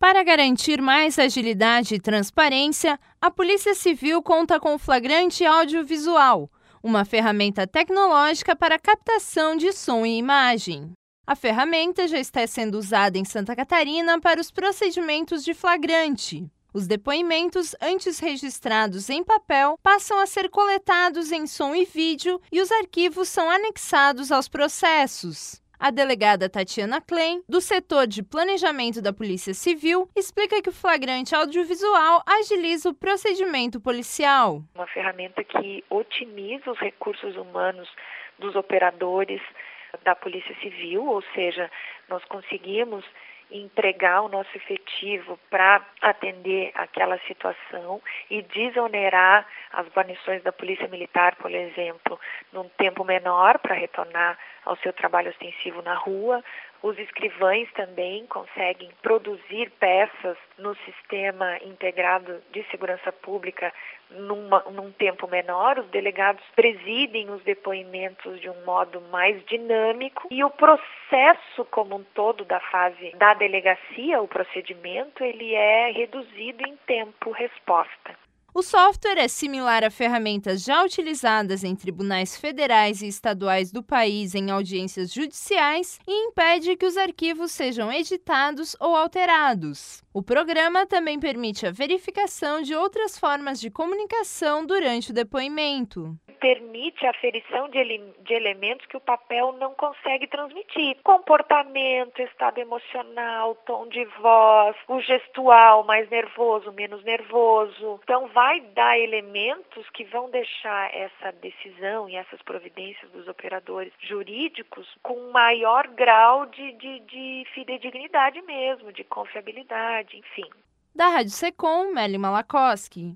Para garantir mais agilidade e transparência, a Polícia Civil conta com o flagrante audiovisual, uma ferramenta tecnológica para captação de som e imagem. A ferramenta já está sendo usada em Santa Catarina para os procedimentos de flagrante. Os depoimentos antes registrados em papel passam a ser coletados em som e vídeo e os arquivos são anexados aos processos. A delegada Tatiana Klein, do setor de planejamento da Polícia Civil, explica que o flagrante audiovisual agiliza o procedimento policial. Uma ferramenta que otimiza os recursos humanos dos operadores da Polícia Civil, ou seja, nós conseguimos entregar o nosso efetivo para atender aquela situação e desonerar as guarnições da Polícia Militar, por exemplo, num tempo menor para retornar ao seu trabalho ostensivo na rua. Os escrivães também conseguem produzir peças no sistema integrado de segurança pública num tempo menor. Os delegados presidem os depoimentos de um modo mais dinâmico e o processo como um todo da fase da delegacia, o procedimento, ele é reduzido em tempo-resposta. O software é similar a ferramentas já utilizadas em tribunais federais e estaduais do país em audiências judiciais e impede que os arquivos sejam editados ou alterados. O programa também permite a verificação de outras formas de comunicação durante o depoimento. Permite a aferição de elementos que o papel não consegue transmitir. Comportamento, estado emocional, tom de voz, o gestual, mais nervoso, menos nervoso. Então, vai dar elementos que vão deixar essa decisão e essas providências dos operadores jurídicos com maior grau de fidedignidade mesmo, de confiabilidade, enfim. Da Rádio Secom, Meli Malakoski.